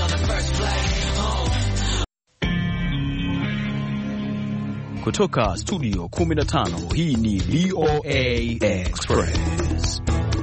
Kutoka studio 15, hii ni VOA Express.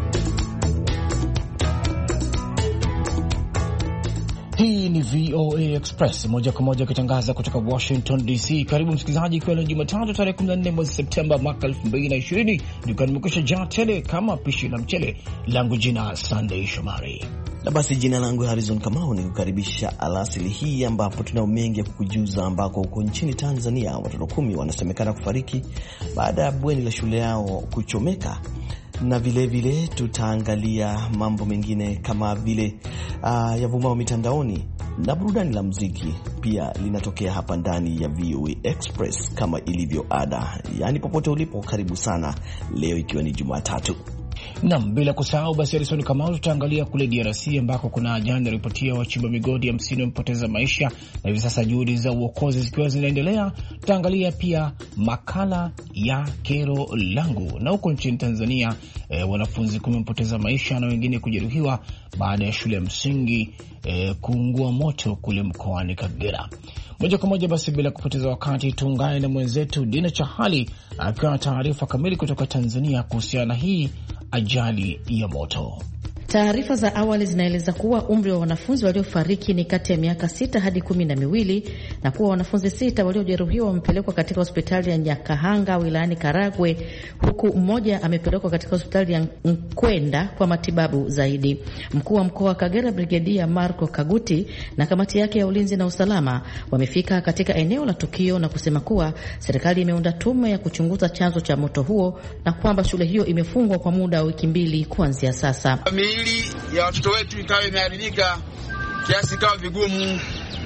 Hii ni VOA Express moja kwa moja kutangaza kutoka Washington DC. Karibu msikilizaji, kwa leo Jumatatu tarehe 14 mwezi Septemba mwaka 2020. Duka nimekwisha jaa tele kama pishi la mchele. Langu jina Sunday Shomari. Na basi jina langu Harrison Kamau, ni kukaribisha alasili hii ambapo tunao mengi ya kukujuza, ambako huko nchini Tanzania watoto 10 wanasemekana kufariki baada ya bweni la shule yao kuchomeka, na vile tutaangalia mambo mengine kama vile yavumao mitandaoni, na burudani la muziki pia linatokea hapa ndani ya VOA Express kama ilivyo ada. Yaani popote ulipo, karibu sana leo ikiwa ni Jumatatu. Naam, bila kusahau basi Harrison Kamau, tutaangalia kule DRC ambako kuna ajali inaripotia wachimba migodi 50 wamepoteza maisha na hivi sasa juhudi za uokozi zikiwa zinaendelea. Tutaangalia pia makala ya kero langu, na huko nchini Tanzania wanafunzi 10 wamepoteza maisha na wengine kujeruhiwa baada ya shule ya msingi kuungua moto kule mkoani Kagera. Moja kwa moja basi bila kupoteza wakati, tuungane na mwenzetu Dina Chahali akiwa na taarifa kamili kutoka Tanzania kuhusiana na hii ajali ya moto. Taarifa za awali zinaeleza kuwa umri wa wanafunzi waliofariki ni kati ya miaka 6 hadi 12 na kuwa wanafunzi 6 waliojeruhiwa wamepelekwa katika hospitali ya Nyakahanga wilayani Karagwe, huku mmoja amepelekwa katika hospitali ya Nkwenda kwa matibabu zaidi. Mkuu wa mkoa wa Kagera Brigedia Marco Kaguti na kamati yake ya ulinzi na usalama wamefika katika eneo la tukio na kusema kuwa serikali imeunda tume ya kuchunguza chanzo cha moto huo na kwamba shule hiyo imefungwa kwa muda wa wiki 2 kuanzia sasa. Miili ya watoto wetu ikawa imeharibika kiasi kawa vigumu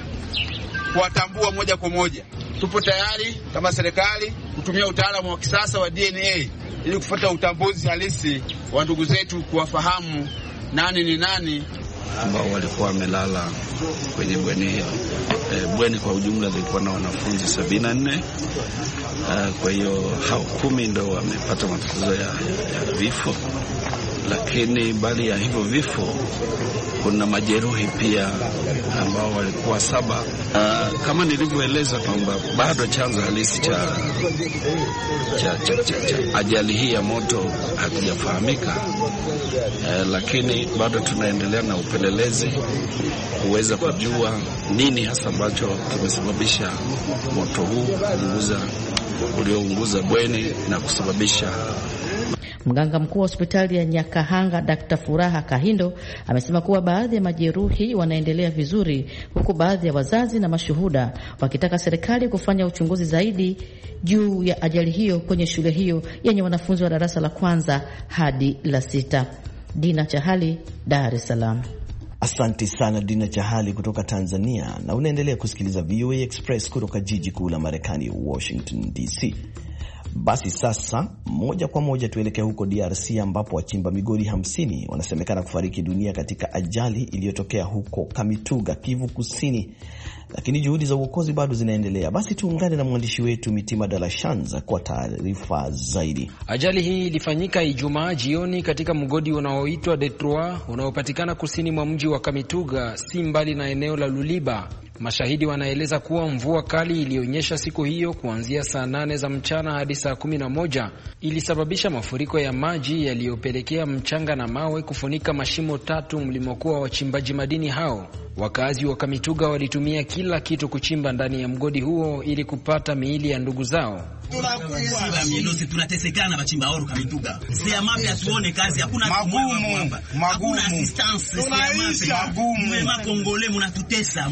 kuwatambua moja kwa moja. Tupo tayari kama serikali kutumia utaalamu wa kisasa wa DNA ili kufuata utambuzi halisi wa ndugu zetu, kuwafahamu nani ni nani ambao walikuwa wamelala kwenye bweni hilo. Bweni kwa ujumla lilikuwa na wanafunzi 74. Kwa hiyo hao 10 ndio wamepata matatizo ya vifo, lakini bali ya hivyo vifo kuna majeruhi pia ambao walikuwa 7. Kama nilivyoeleza kwamba bado chanzo halisi cha ajali hii ya moto hakijafahamika, lakini bado tunaendelea na upelelezi kuweza kujua nini hasa ambacho kimesababisha moto huu uliounguza bweni na kusababisha. Mganga mkuu wa hospitali ya Nyakahanga Dr. Furaha Kahindo amesema kuwa baadhi ya majeruhi wanaendelea vizuri, huku baadhi ya wazazi na mashuhuda wakitaka serikali kufanya uchunguzi zaidi juu ya ajali hiyo kwenye shule hiyo yenye wanafunzi wa darasa la 1 hadi la 6. Dina Chahali, Dar es Salaam. Asante sana Dina Chahali kutoka Tanzania, na unaendelea kusikiliza VOA Express kutoka jiji kuu la Marekani, Washington DC. Basi sasa moja kwa moja tuelekea huko DRC ambapo wachimba migodi 50 wanasemekana kufariki dunia katika ajali iliyotokea huko Kamituga, Kivu Kusini, lakini juhudi za uokozi bado zinaendelea. Basi tuungane na mwandishi wetu Mitima Dalashanza kwa taarifa zaidi. Ajali hii ilifanyika Ijumaa jioni katika mgodi unaoitwa Detroit unaopatikana kusini mwa mji wa Kamituga, si mbali na eneo la Luliba. Mashahidi wanaeleza kuwa mvua kali ilionyesha siku hiyo kuanzia saa 8 za mchana hadi saa 11 ilisababisha mafuriko ya maji yaliyopelekea mchanga na mawe kufunika mashimo 3 mlimokuwa wachimbaji madini hao. Wakazi wa Kamituga walitumia kila kitu kuchimba ndani ya mgodi huo ili kupata miili ya ndugu zao. Tunatesekana bachimba oro Kamituga. Sia mapya tuone kazi, hakuna magumu. Hakuna assistance, sia magumu. Mwema Kongole munatutesa.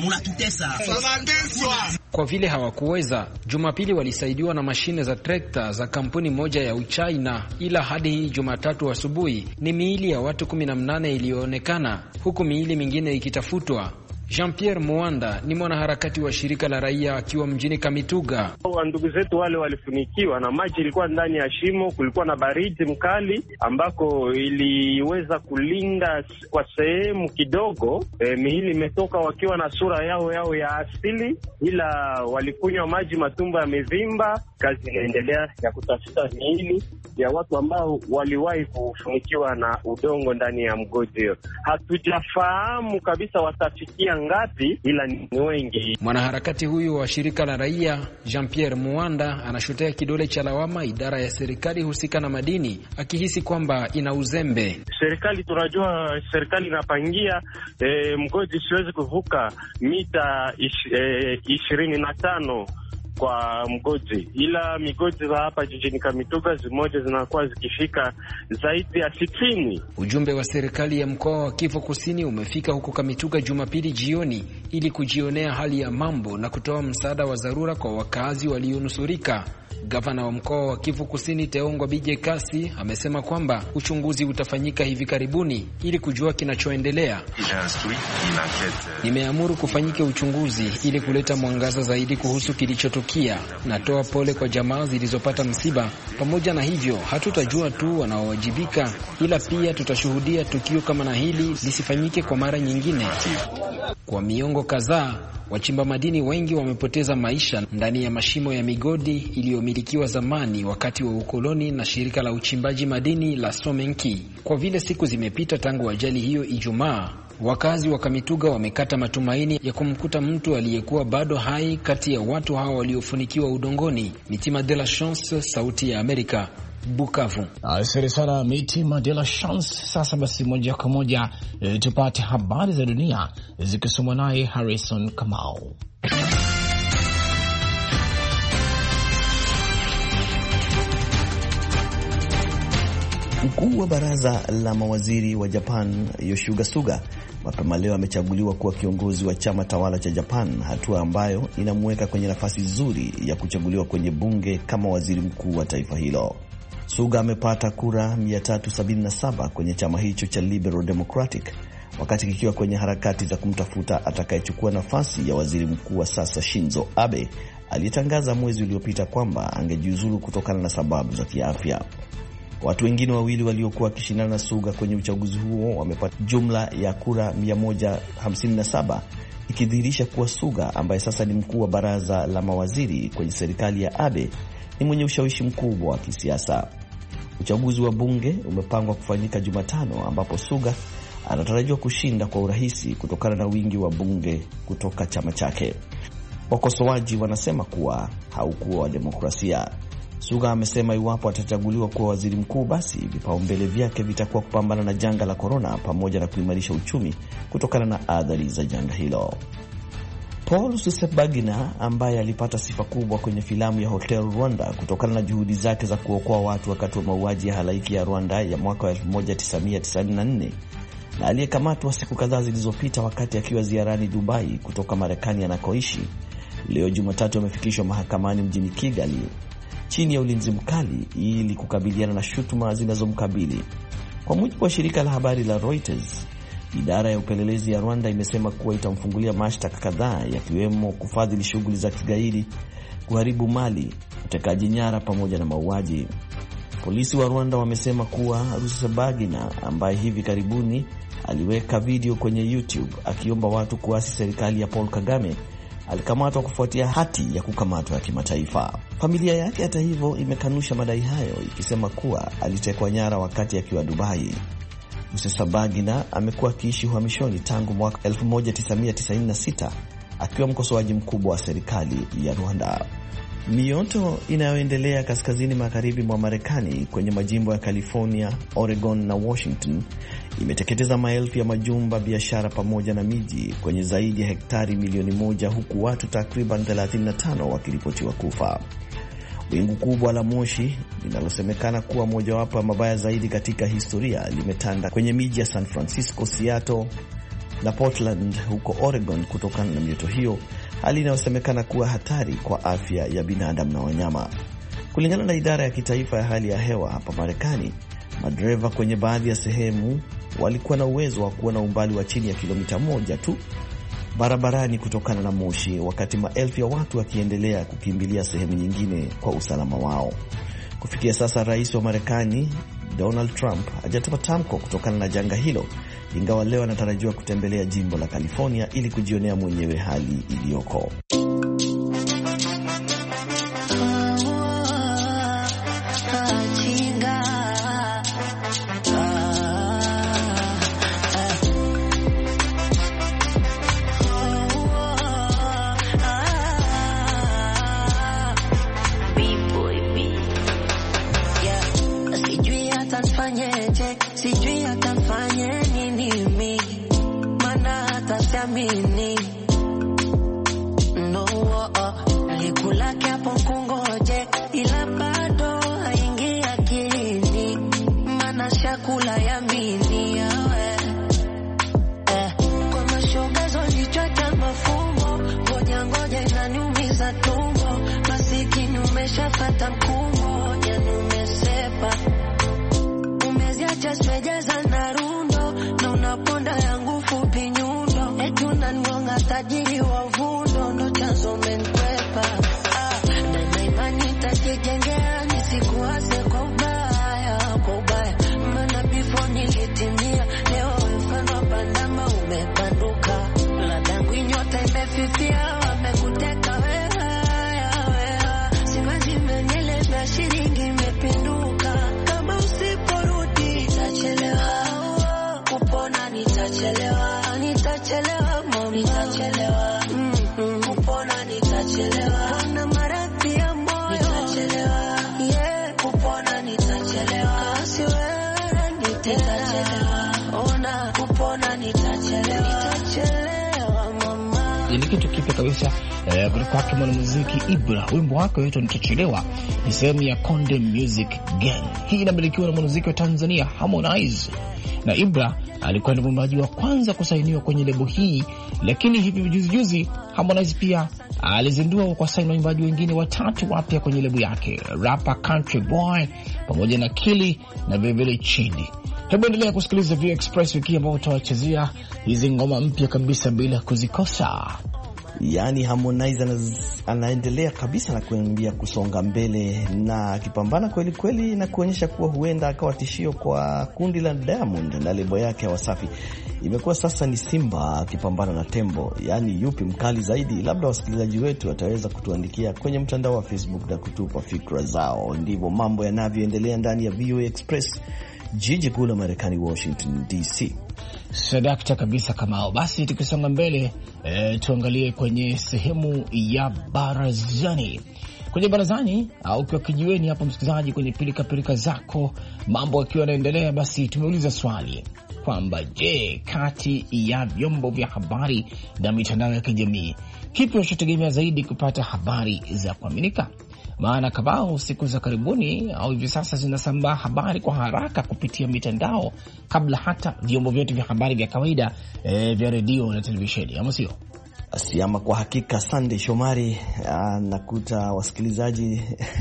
Kwa vile hawakuweza, Jumapili walisaidiwa na mashine za trekta za kampuni moja ya Uchina, ila hadi hii Jumatatu asubuhi ni miili ya watu 18 iliyoonekana, huku miili mingine ikitafutwa. Jean-Pierre Muanda ni mwanaharakati wa shirika la raia akiwa mjini Kamituga. Ndugu zetu wale walifunikiwa na maji, ilikuwa ndani ya shimo, kulikuwa na baridi mkali ambako iliweza kulinda kwa sehemu kidogo. Miili imetoka wakiwa na sura yao ya asili, ila walikunywa maji, matumbo yamevimba. Kazi inaendelea ya kutafuta miili ya watu ambao waliwahi kufunikiwa na udongo ndani ya mgodi. Hatujafahamu kabisa watafikia hata ngapi, ila ni wengi. Mwanaharakati huyu wa shirika la raia Jean-Pierre Muanda anashutea kidole cha lawama idara ya serikali husika na madini, akihisi kwamba ina uzembe. Serikali, tunajua serikali inapangia mgodi siwezi kuvuka mita 25 kwa mgodi, ila migodi za hapa jijini Kamituga zimoja zinakuwa zikifika zaidi ya 60. Ujumbe wa serikali ya mkoa wa Kivu Kusini umefika huko Kamituga Jumapili jioni ili kujionea hali ya mambo na kutoa msaada wa dharura kwa wakazi walionusurika. Gavana wa mkoa wa Kivu Kusini Teongwa Bije Kasi amesema kwamba uchunguzi utafanyika hivi karibuni ili kujua kinachoendelea. Nimeamuru kufanyika uchunguzi ili kuleta mwangaza zaidi kuhusu kilichotukia. Natoa pole kwa jamaa zilizopata msiba. Pamoja na hivyo, hatutajua tu wanaowajibika, ila pia tutashuhudia tukio kama na hili lisifanyike kwa mara nyingine. Kwa miongo kadhaa, wachimba madini wengi wamepoteza maisha ndani ya mashimo ya migodi iliyomilikiwa zamani wakati wa ukoloni na shirika la uchimbaji madini la Somenki. Kwa vile siku zimepita tangu ajali hiyo Ijumaa, wakazi wa Kamituga wamekata matumaini ya kumkuta mtu aliyekuwa bado hai kati ya watu hao waliofunikiwa udongoni. Mitima de la Chance, Sauti ya Amerika, Bukavu. Asante sana Mitima de la Chance. Sasa basi moja kwa moja tupate habari za dunia zikisomwa naye Harrison Kamau. Mkuu wa baraza la mawaziri wa Japan Yoshihide Suga mapema leo amechaguliwa kuwa kiongozi wa chama tawala cha Japan, hatua ambayo inamweka kwenye nafasi nzuri ya kuchaguliwa kwenye bunge kama waziri mkuu wa taifa hilo. Suga amepata kura 377 kwenye chama hicho cha Liberal Democratic, wakati kikiwa kwenye harakati za kumtafuta atakayechukua nafasi ya waziri mkuu wa sasa Shinzo Abe, aliyetangaza mwezi uliopita kwamba angejiuzulu kutokana na sababu za kiafya. Watu wengine wawili waliokuwa wakishindana na Suga kwenye uchaguzi huo wamepata jumla ya kura 157, ikidhihirisha kuwa Suga, ambaye sasa ni mkuu wa baraza la mawaziri kwenye serikali ya Abe, ni mwenye ushawishi mkubwa wa kisiasa. Uchaguzi wa bunge umepangwa kufanyika Jumatano, ambapo Suga anatarajiwa kushinda kwa urahisi kutokana na wingi wa bunge kutoka chama chake. Wakosoaji wanasema kuwa haukuwa wa demokrasia. Suga amesema iwapo atachaguliwa kuwa waziri mkuu, basi vipaumbele vyake vitakuwa kupambana na janga la korona pamoja na kuimarisha uchumi kutokana na athari za janga hilo. Paul Rusesabagina, ambaye alipata sifa kubwa kwenye filamu ya Hotel Rwanda kutokana na juhudi zake za kuokoa watu wakati wa mauaji ya halaiki ya Rwanda ya mwaka wa 1994 na aliyekamatwa siku kadhaa zilizopita wakati akiwa ziarani Dubai kutoka Marekani anakoishi, leo Jumatatu amefikishwa mahakamani mjini Kigali chini ya ulinzi mkali ili kukabiliana na shutuma zinazomkabili. Kwa mujibu wa shirika la habari la Reuters, idara ya upelelezi ya Rwanda imesema kuwa itamfungulia mashtaka kadhaa, yakiwemo kufadhili shughuli za kigaidi, kuharibu mali, utekaji nyara pamoja na mauaji. Polisi wa Rwanda wamesema kuwa Rusesabagina, ambaye hivi karibuni aliweka video kwenye YouTube akiomba watu kuasi serikali ya Paul Kagame, alikamatwa kufuatia hati ya kukamatwa ya kimataifa. Familia yake hata hivyo imekanusha madai hayo, ikisema kuwa alitekwa nyara wakati akiwa Dubai. Rusesabagina amekuwa akiishi uhamishoni tangu mwaka 1996 akiwa mkosoaji mkubwa wa serikali ya Rwanda. Mioto inayoendelea kaskazini magharibi mwa Marekani kwenye majimbo ya California, Oregon na Washington imeteketeza maelfu ya majumba, biashara pamoja na miji kwenye zaidi ya hektari milioni 1, huku watu takriban 35 wakiripotiwa kufa. Wingu kubwa la moshi linalosemekana kuwa mojawapo ya mabaya zaidi katika historia limetanda kwenye miji ya San Francisco, Seattle na Portland huko Oregon kutokana na mioto hiyo, hali inayosemekana kuwa hatari kwa afya ya binadamu na wanyama. Kulingana na idara ya kitaifa ya hali ya hewa hapa Marekani, madereva kwenye baadhi ya sehemu walikuwa na uwezo wa kuwa na umbali wa chini ya kilomita 1 tu barabarani kutokana na moshi, wakati maelfu ya watu wakiendelea kukimbilia sehemu nyingine kwa usalama wao. Kufikia sasa, rais wa Marekani Donald Trump hajatoa tamko kutokana na janga hilo, ingawa leo anatarajiwa kutembelea jimbo la California ili kujionea mwenyewe hali iliyoko. siamini. No, likulake hapo kungoje, ila bado haingi akilini, mana shakula yamini yawe. Kwa mashoga zolichota mafumbo, ngoja inaniumiza tumbo, masikini umeshafata mkumbo, yani umesepa. Umeziacha simejaza na rundo, na unaponda yangu fupi nyundo, eti unanigonga tajiri wa vundo, ndo chanzo umenkwepa. Na imani nitajijengea, nisikuase kwa ubaya, maana before nilitimia, leo mfano bandama umepanduka, ladangu nyota imefifia, wamekuteka wewe, simazi menele na shilingi imepinduka, kama usiporudi nitachelewa, kupona nitachelewa mama, nitachelewa, kupona nitachelewa, na maradhi ya moyo nitachelewa, kupona nitachelewa, siwe nitachelewa, ona kupona nitachelewa mama. Ni kitu kipya kabisa kutoka kwa mwanamuziki Ibra. Wimbo wake wetu nitachelewa ni sehemu ya Konde Music Gang. Hii inamilikiwa na mwanamuziki wa Tanzania Harmonize, na Ibra alikuwa ni mwimbaji wa kwanza kusainiwa kwenye lebo hii, lakini hivi juzi Harmonize pia alizindua kwa saini waimbaji wengine 3 wapya kwenye lebo yake, rapper Country Boy pamoja na Kili na vile Chidi. Hebu endelea kusikiliza View Express wiki ambao utawachezea hizi ngoma mpya kabisa bila kuzikosa. Yani Harmonize anaendelea kabisa na kuambia kusonga mbele na akipambana kweli kweli na kuonyesha kuwa huenda akawa tishio kwa kundi la Diamond na lebo yake ya Wasafi. Imekuwa sasa ni simba akipambana na tembo, yani yupi mkali zaidi? Labda wasikilizaji wetu wataweza kutuandikia kwenye mtandao wa Facebook na kutupa fikra zao. Ndivyo mambo yanavyoendelea ndani ya VOA Express, jiji kuu la Marekani, Washington DC. Sadakta kabisa Kamao. Basi tukisonga mbele, tuangalie kwenye sehemu ya barazani. Kwenye barazani au ukiwa kijiweni hapo msikilizaji, kwenye pilika zako mambo yakiwa yanaendelea, basi tumeuliza swali kwamba je, kati ya vyombo vya habari na mitandao ya kijamii kipi unachotegemea zaidi kupata habari za kuaminika? Maana kabao siku za karibuni au hivi sasa zinasambaa habari kwa haraka kupitia mitandao kabla hata vyombo vyetu vya habari vya kawaida vya redio na televisheni, ama sio? Asiama kwa hakika. Sunday Shomari, nakuta wasikilizaji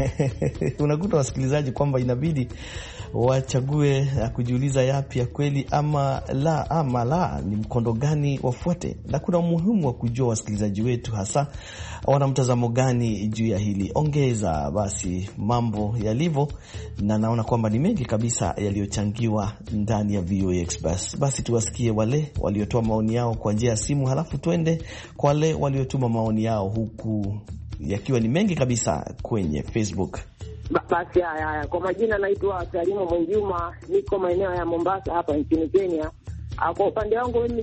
unakuta wasikilizaji kwamba inabidi wachague kujiuliza yapi ya kweli ama la, ni mkondo gani wafuate, na kuna umuhimu wa kujua wasikilizaji wetu hasa wana mtazamo gani juu ya hili. Ongeza basi mambo yalivyo, na naona kwamba ni mengi kabisa yaliyochangiwa ndani ya VOA Express. Basi tuwasikie wale waliotoa maoni yao kwa njia ya simu, halafu twende kwa wale waliotuma maoni yao huku yakiwa ni mengi kabisa kwenye Facebook. Basi haya, kwa majina naitwa Salimu Mwenjuma, niko maeneo ya Mombasa hapa nchini Kenya. Kwa upande wangu mimi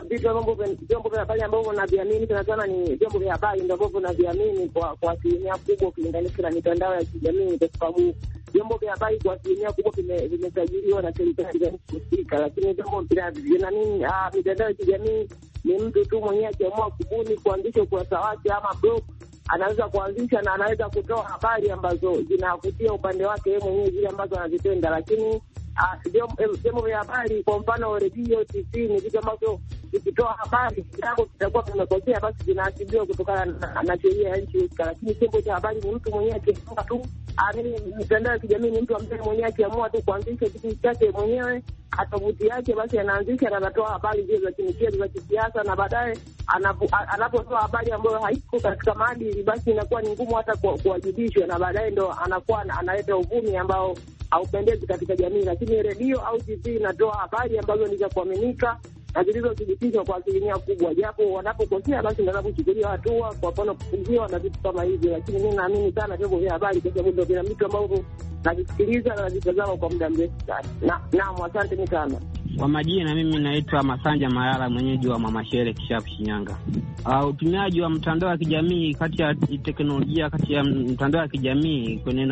vyombo vya habari ambavyo naviamini sana ni vyombo vya habari ndio ambavyo naviamini kwa asilimia kubwa ukilinganisha na mitandao ya kijamii, kwa sababu vyombo vya habari kwa asilimia kubwa vimesajiliwa na serikali ya husika, lakini vyombo vya mitandao ya kijamii ni mtu tu mwenyewe akiamua kubuni kuanzisha ukurasa wake ama blog, anaweza kuanzisha na anaweza kutoa habari ambazo zinavutia upande wake yeye mwenyewe, zile ambazo anazipenda. Lakini vyombo vya habari, kwa mfano redio, TV, ni vitu ambavyo vikitoa habari kidogo kitakuwa kimekosea, basi vinaadhibiwa kutokana na sheria ya nchi husika. Lakini chombo cha habari ni mtu mwenyewe akiamua tu, mitandao ya kijamii ni mtu ambaye mwenyewe akiamua tu kuanzisha kitu chake mwenyewe, tovuti yake, basi anaanzisha na anatoa habari zile za kimichezo, za kisiasa, na baadaye anapotoa habari ambayo haiko katika maadili, basi inakuwa ni ngumu hata kuwajibishwa, na baadaye ndo anakuwa analeta uvumi ambao haupendezi katika jamii. Lakini redio au TV inatoa habari ambazo ni za kuaminika na zilizothibitishwa kwa asilimia kubwa, japo wanapokosea basi ndio wanachukuliwa hatua, kwa mfano kufungiwa na vitu kama hivyo. Lakini mimi naamini sana vyombo vya habari kwa sababu ndio vina vitu ambavyo navisikiliza na navitazama kwa muda mrefu sana. Naam, asante sana. Kwa majina mimi naitwa Masanja Mayala, mwenyeji wa Mama Shere Kishapu, Shinyanga. Utumiaji wa mtandao wa kijamii, kati ya teknolojia kati ya mtandao wa kijamii kwenye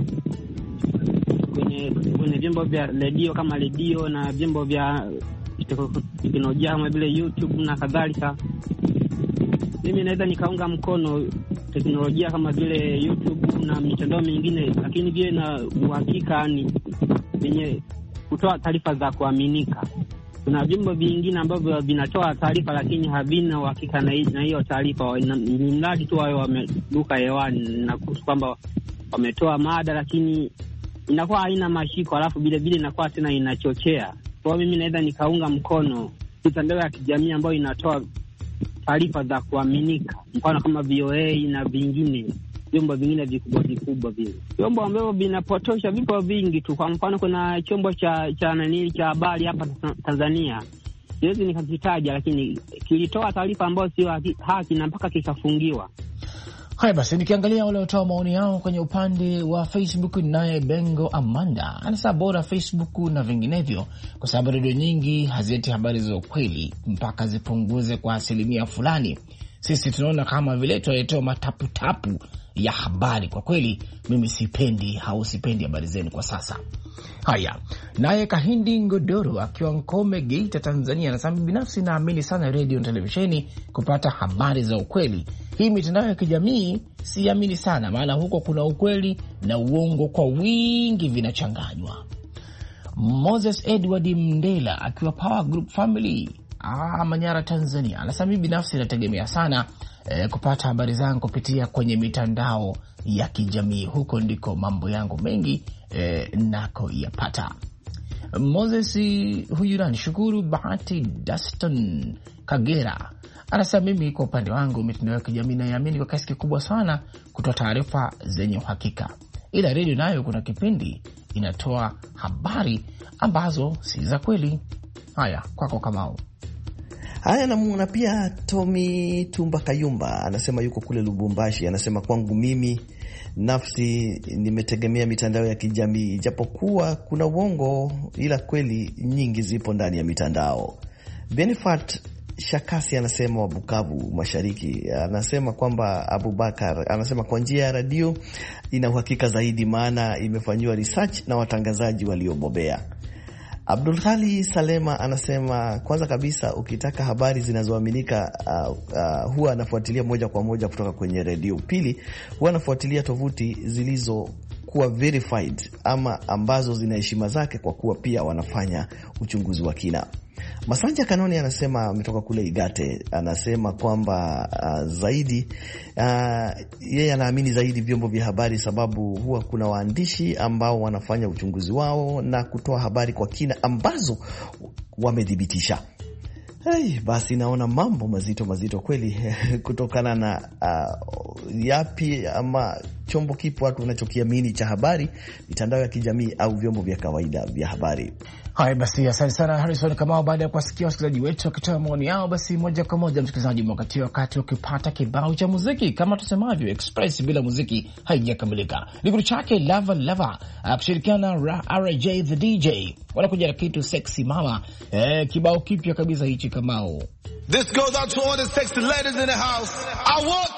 kwenye vyombo vya redio kama redio na vyombo vya teknolojia kama vile YouTube na kadhalika. Mimi naweza nikaunga mkono teknolojia kama vile YouTube na mitandao mingine, lakini vile na uhakika ni yenye kutoa taarifa za kuaminika. Kuna vyombo vingine ambavyo vinatoa taarifa lakini havina uhakika na hiyo taarifa, ni mradi tu wao wameruka hewani na kwamba wametoa mada, lakini inakuwa haina mashiko, alafu vile vile inakuwa tena inachochea. Kwa mimi naweza nikaunga mkono mitandao ya kijamii ambayo inatoa taarifa za kuaminika, mfano kama VOA na vingine, vyombo vingine vikubwa vile. Vyombo ambavyo vinapotosha vipo vingi tu. Kwa mfano kuna chombo cha habari hapa Tanzania, siwezi nikakitaja, lakini kilitoa taarifa ambayo sio haki na mpaka kikafungiwa. Haya basi, nikiangalia wale watoa maoni yao kwenye upande wa Facebook, naye Bengo Amanda anasema bora Facebook na vinginevyo, kwa sababu redio nyingi hazileti habari za ukweli mpaka zipunguze kwa asilimia fulani. Sisi tunaona kama vile tunaletewa mataputapu ya habari. Kwa kweli mimi sipendi habari zenu kwa sasa. Haya, naye Kahindi Ngodoro akiwa Nkome Geita Tanzania anasema binafsi naamini sana radio na televisheni kupata habari za ukweli. Hii mitandao ya kijamii siamini sana, maana huko kuna ukweli na uongo kwa wingi vinachanganywa. Moses Edward Mndela akiwa Power Group Family Manyara Tanzania anasema mimi binafsi nategemea sana kupata habari zangu kupitia kwenye mitandao ya kijamii. Huko ndiko mambo yangu mengi nako yapata. Moses huyu nani Shukuru Bahati Dustin Kagera anasema mimi kwa upande wangu mitandao ya kijamii naamini kwa kiasi kikubwa sana kutoa taarifa zenye uhakika, ila radio nayo kuna kipindi inatoa habari ambazo si za kweli. Haya, kwako Kamau. Haya, na pia Tommy Tumba Kayumba anasema yuko kule Lubumbashi, anasema kwangu mimi nafsi nimetegemea mitandao ya kijamii, japokuwa kuna uongo ila kweli nyingi zipo ndani ya mitandao. Benefat Shakasi anasema wa Bukavu Mashariki, anasema kwamba Abubakar anasema kwa njia ya radio ina uhakika zaidi, maana imefanywa research na watangazaji waliobobea. Abdul Khali Salema anasema kwanza kabisa ukitaka habari zinazoaminika huwa anafuatilia moja kwa moja kutoka kwenye radio. Pili, huwa anafuatilia tovuti zilizokuwa verified ama ambazo zina heshima zake, kwa kuwa pia wanafanya uchunguzi wa kina. Masanja Kanoni anasema ametoka kule Igate, anasema kwamba zaidi yeye anaamini zaidi vyombo vya habari, sababu huwa kuna waandishi ambao wanafanya uchunguzi wao na kutoa habari kwa kina ambazo wamedhibitisha. Basi naona mambo mazito kweli kutokana na yapi ama chombo kipo watu wanachokiamini cha habari, mitandao ya kijamii au vyombo vya kawaida vya habari. Haya basi, asante sana Harrison Kamau. Baada ya kuwasikia wasikilizaji wetu wakitoa maoni yao, basi moja kwa moja msikilizaji, wakati ukipata kibao cha muziki. Kama tusemavyo, express bila muziki haijakamilika. Ni kitu chake Lava Lava akishirikiana na RJ the DJ, wanakuja na kitu sexy mama, kibao kipya kabisa hichi Kamau. This goes out to all the sexy ladies in the house. I want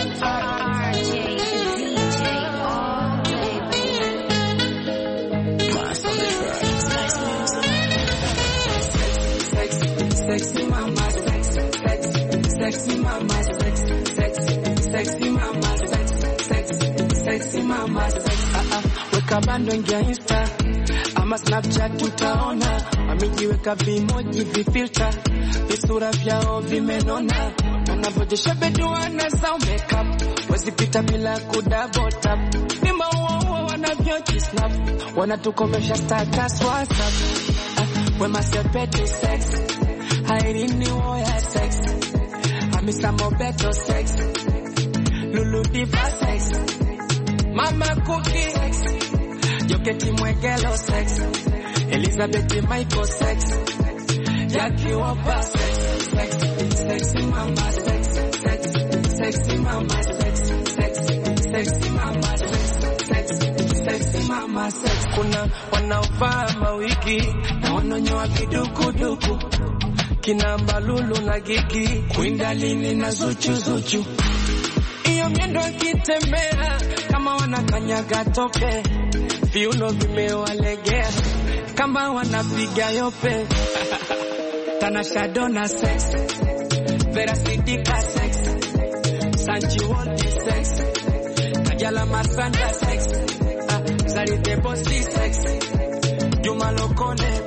sexy mama, sexy mama, sexy mama, sexy mama. Weka bando ingia Insta ama Snapchat utaona wamejiweka vimoji vifilter, visura vyao vimenona, wanavyojesha beduana za makeup, wasipita bila kudouble tap, ni maua wanavyojisnap, wanatukomesha status WhatsApp. Wema sepetu sex, hairini woya sex, Hamisa Mobeto sex, Lulu Diva sex, Mama Cookie sex, Joketi Mwegelo sex, Elizabeth Michael sex, Jackie Wopa sex, sexy mama sex, sexy mama sex, sexy mama sex, sexy mama sex. Kuna wanaovaa mawigi na wanonyoa vidukuduku, kina Mbalulu na Gigi, Kwindalini na Zuchu. Iyo miendo akitembea kama wanakanyaga tope, viuno vimewalegea kama wanapiga yope. Tanasha Donna sex, Vera Sidika sex, Sanchi Waldi sex, Kajala Masanda sex, Zalite Bosi sex, Juma Lokole.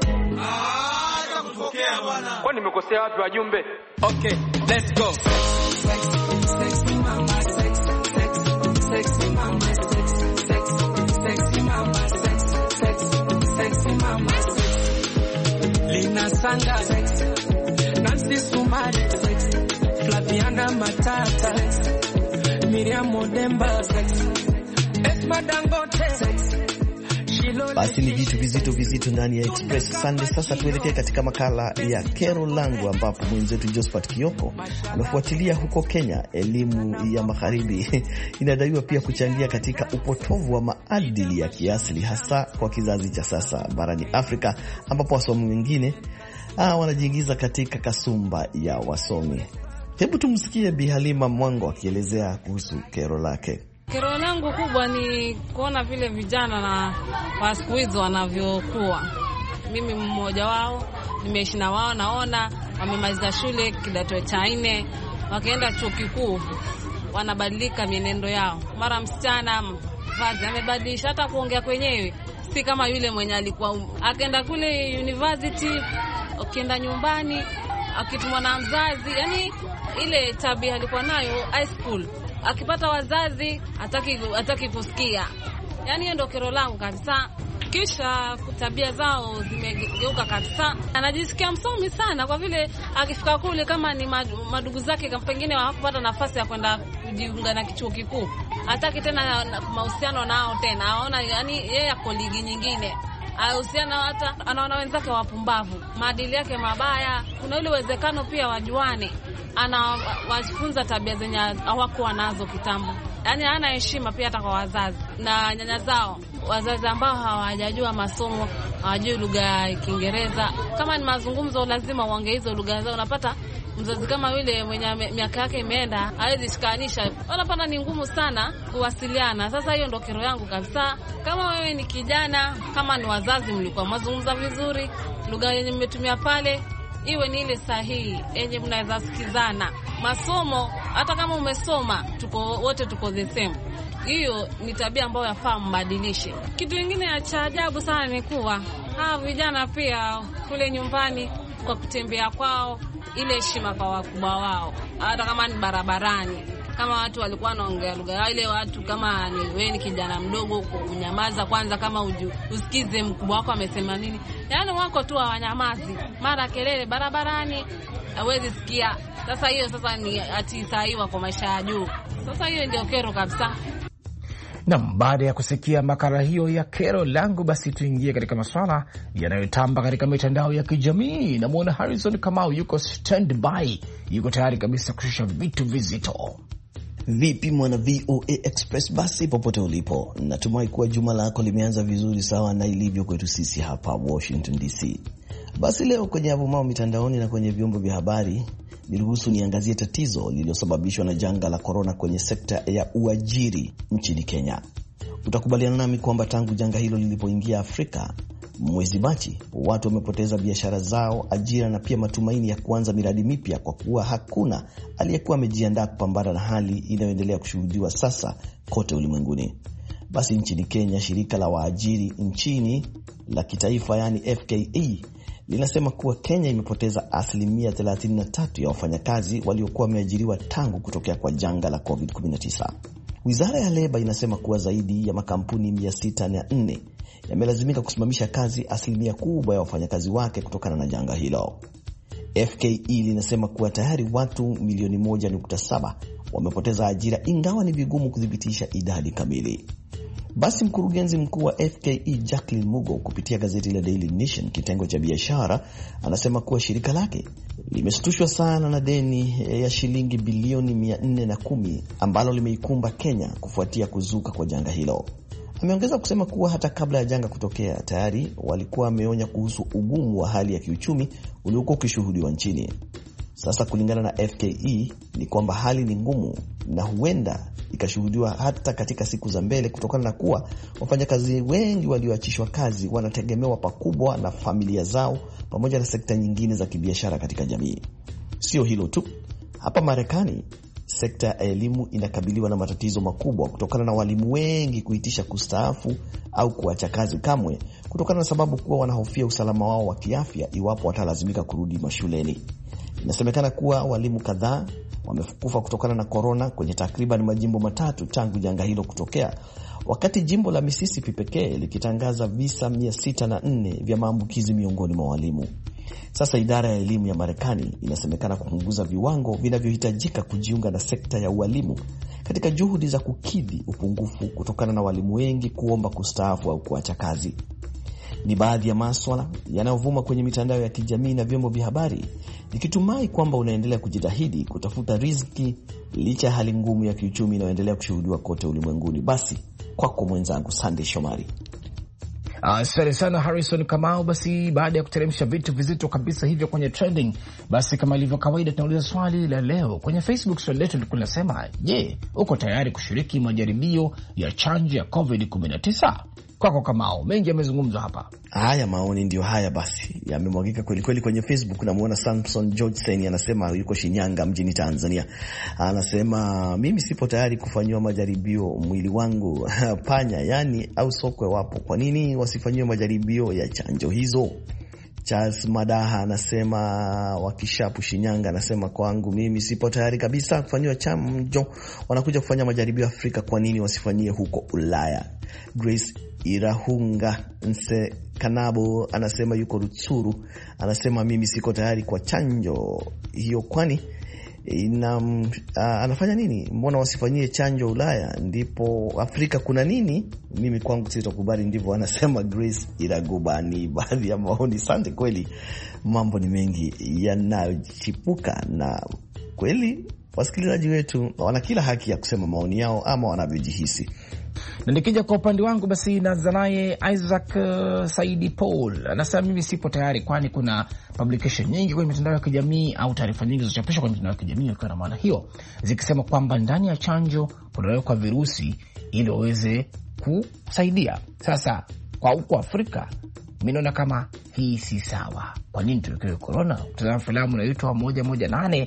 Kwani nimekosea wapi wajumbe? Okay, let's go. Sexy mama sex, sexy mama sex, sexy mama sex, sexy mama sex. Lina Sanga sex, Nancy Sumari sex, Flaviana Matata sex, Miriam Modemba sex, Esma Dangote sex. Basi ni vitu vizito ndani ya Express Sunday. Sasa tuelekee katika makala ya Kero Langu, ambapo mwenzetu Josephat Kioko amefuatilia huko Kenya. Elimu ya magharibi inadaiwa pia kuchangia katika upotovu wa maadili ya kiasili, hasa kwa kizazi cha sasa barani Afrika, ambapo wasomi wengine wanajiingiza katika kasumba ya wasomi. Hebu tumsikie Bi Halima Mwango akielezea kuhusu kero lake. Kero langu kubwa ni kuona vile vijana na wa siku hizo wanavyokuwa. Mimi mmoja wao, nimeishi na wao, naona wamemaliza shule kidato cha 4, wakaenda chuo kikuu, wanabadilika mienendo yao. Mara msichana vazi amebadilisha, hata kuongea kwenyewe si kama yule mwenye alikuwa akaenda kule university, akienda nyumbani akitumwa na mzazi, yani ile tabia alikuwa nayo high school. Akipata wazazi hataki kusikia. Yaani hiyo ndio kero langu kabisa. Kisha tabia zao zimegeuka kabisa. Anajisikia msomi sana kwa vile akifika kule, kama ni madugu zake pengine hawakupata nafasi ya kwenda kujiunga na chuo kikuu, hataki tena mahusiano nao tena. Aona yani yeye ako ligi nyingine. Uhusiana hata anaona wenzake wapumbavu, maadili yake mabaya. Kuna ile uwezekano pia wajuane, anawafunza tabia zenye hawakuwa nazo kitambo. Yaani hana heshima pia hata kwa wazazi na nyanya zao, wazazi ambao hawajajua masomo, hawajui lugha ya Kiingereza. Kama ni mazungumzo lazima uongee hizo lugha zao. Unapata mzazi kama yule mwenye miaka yake imeenda hawezi shikanisha, wanapata ni ngumu sana kuwasiliana. Sasa hiyo ndio kero yangu kabisa. Kama wewe ni kijana, kama ni wazazi mlikuwa mazungumza vizuri, lugha yenye mmetumia pale iwe ni ile sahihi yenye mnaweza sikizana. Masomo hata kama umesoma, wote tuko the same. Hiyo ni tabia ambayo yafaa mbadilishe. Kitu kingine cha ajabu sana ni kuwa vijana pia kule nyumbani, kwa kutembea kwao, ile heshima kwa wakubwa wao, hata kama ni barabarani, kama watu walikuwa wanaongea lugha ile, watu kama ni wewe ni kijana mdogo, kunyamaza kwanza, kama usikize mkubwa wako amesema nini. Yaani wako tu hawanyamazi, mara kelele barabarani hawezi sikia. Sasa hiyo ni atisaiwa kwa maisha ya juu. Sasa hiyo ndio kero kabisa. Naam, baada ya kusikia makala hiyo ya kero langu, basi tuingie katika masuala yanayotamba katika mitandao ya kijamii. Namuona Harrison Kamau yuko standby, yuko tayari kabisa kushusha vitu vizito. Vipi mwana VOA Express? Basi popote ulipo, natumai kuwa juma lako limeanza vizuri, sawa na ilivyo kwetu sisi hapa Washington DC. Basi leo kwenye avumao mitandaoni na kwenye vyombo vya habari, niruhusu niangazie tatizo lililosababishwa na janga la corona kwenye sekta ya uajiri nchini Kenya. Utakubaliana nami kwamba tangu janga hilo lilipoingia Afrika mwezi Machi, watu wamepoteza biashara zao, ajira na pia matumaini ya kuanza miradi mipya, kwa kuwa hakuna aliyekuwa amejiandaa kupambana na hali inayoendelea kushuhudiwa sasa kote ulimwenguni. Basi nchini Kenya, shirika la waajiri nchini la kitaifa yani FKE linasema kuwa Kenya imepoteza 33% ya wafanyakazi waliokuwa wameajiriwa tangu kutokea kwa janga la COVID-19. Wizara ya Leba inasema kuwa zaidi ya makampuni 604 yamelazimika kusimamisha kazi 1% ya wafanyakazi wake kutokana na janga hilo. FKE linasema kuwa tayari watu milioni 1.7 wamepoteza ajira, ingawa ni vigumu kudhibitisha idadi kamili. Basi mkurugenzi mkuu wa FKE Jacqueline Mugo kupitia gazeti la Daily Nation kitengo cha biashara anasema kuwa shirika lake limeshtushwa sana na deni ya shilingi bilioni 410 ambalo limeikumba Kenya kufuatia kuzuka kwa janga hilo. Ameongeza kusema kuwa hata kabla ya janga kutokea tayari walikuwa wameonya kuhusu ugumu wa hali ya kiuchumi uliokuwa ukishuhudiwa nchini. Sasa kulingana na FKE ni kwamba hali ni ngumu na huenda ikashuhudiwa hata katika siku za mbele, kutokana na kuwa wafanyakazi wengi walioachishwa kazi wanategemewa pakubwa na familia zao pamoja na sekta nyingine za kibiashara katika jamii. Sio hilo tu, hapa Marekani sekta ya elimu inakabiliwa na matatizo makubwa kutokana na walimu wengi kuitisha kustaafu au kuacha kazi kamwe, kutokana na sababu kuwa wanahofia usalama wao wa kiafya iwapo watalazimika kurudi mashuleni. Inasemekana kuwa walimu kadhaa wamekufa kutokana na korona kwenye takriban majimbo 3 tangu janga hilo kutokea, wakati jimbo la Mississippi pekee likitangaza visa 604 vya maambukizi miongoni mwa walimu. Sasa idara ya elimu ya Marekani inasemekana kupunguza viwango vinavyohitajika kujiunga na sekta ya ualimu katika juhudi za kukidhi upungufu kutokana na walimu wengi kuomba kustaafu au kuacha kazi. Ni baadhi ya maswala yanayovuma kwenye mitandao ya kijamii na vyombo vya habari, nikitumai kwamba unaendelea kujitahidi kutafuta riziki licha ya hali ngumu ya kiuchumi inayoendelea kushuhudiwa kote ulimwenguni. Basi kwako mwenzangu Sunday Shomari. Asante sana Harrison Kamau. Basi baada ya kuteremsha vitu vizito kabisa hivyo kwenye trending, basi kama ilivyo kawaida tunauliza swali la leo kwenye Facebook. Swali letu lilikuwa linasema, je, uko tayari kushiriki majaribio ya chanjo ya COVID-19? Kwako Kamau, mengi yamezungumzwa hapa. Haya maoni ndio haya basi yamemwagika kweli kweli kwenye Facebook. Namuona Samson George Seni anasema yuko Shinyanga mjini Tanzania. Anasema mimi sipo tayari kufanywa majaribio, mwili wangu panya yani au sokwe wapo. Kwa nini wasifanywe majaribio ya chanjo hizo? Charles Madaha anasema wakishapu Shinyanga, anasema kwangu mimi sipo tayari kabisa kufanywa chanjo. Wanakuja kufanya majaribio Afrika, kwa nini wasifanyie huko Ulaya? Grace Irahunga Nse Kanabo anasema yuko Rutsuru, anasema mimi siko tayari kwa chanjo hiyo, kwani anafanya nini? Mbona wasifanyie chanjo Ulaya, ndipo Afrika kuna nini? Mimi kwangu sitokubali, ndivyo anasema Grace Iragubani. Baadhi ya maoni. Asante, kweli mambo ni mengi yanachipuka, na kweli wasikilizaji wetu wana kila haki ya kusema maoni yao ama wanavyojihisi. Na nikija kwa upande wangu basi naanza naye Isaac Saidi Paul, anasema mimi sipo tayari, kwani kuna publication nyingi kwenye mitandao ya kijamii au taarifa nyingi zilizochapishwa kwenye mitandao ya kijamii kwa maana hiyo zikisema kwamba ndani ya chanjo kunawekwa virusi ili waweze kusaidia. Sasa kwa huko Afrika mimi naona kama hii si sawa. Kwa nini tuwekewe corona? Utazama filamu inaitwa 118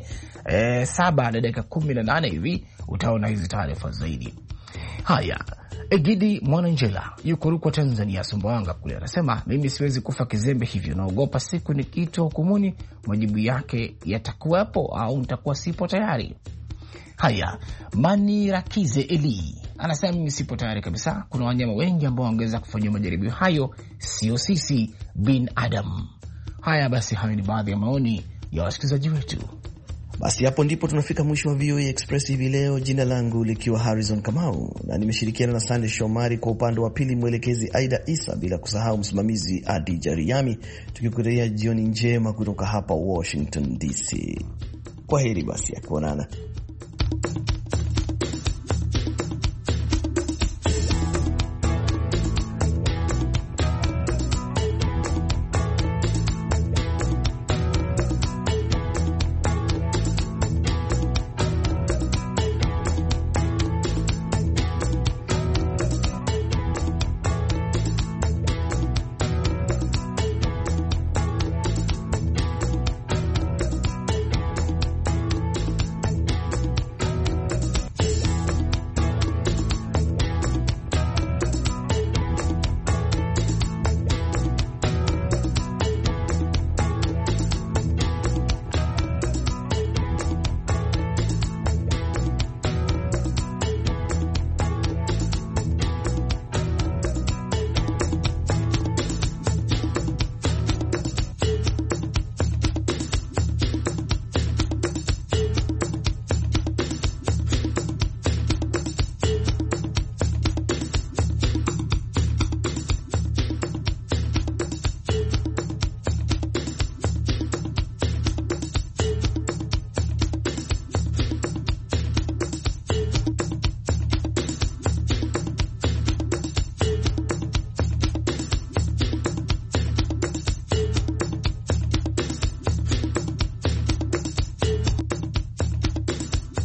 7:18 hivi utaona hizi taarifa zaidi. Haya, Egidi Mwananjela yuko Rukwa Tanzania, Sumbawanga kule, anasema mimi siwezi kufa kizembe hivyo, naogopa siku nikiitwa hukumuni majibu yake yatakuwepo au nitakuwa sipo tayari. Haya, Mani Rakize Eli anasema mimi sipo tayari kabisa, kuna wanyama wengi ambao wangeweza kufanywa majaribio hayo, sio sisi bin Adam. Haya basi, hayo ni baadhi ya maoni ya wasikilizaji wetu. Basi hapo ndipo tunafika mwisho wa VOA Express hivi leo, jina langu likiwa Harrison Kamau na nimeshirikiana na Sunday Shomari kwa upande wa pili, mwelekezi Aida Isa, bila kusahau msimamizi Adija Riami, tukikuletea jioni njema kutoka hapa Washington DC. Kwaheri basi ya kuonana.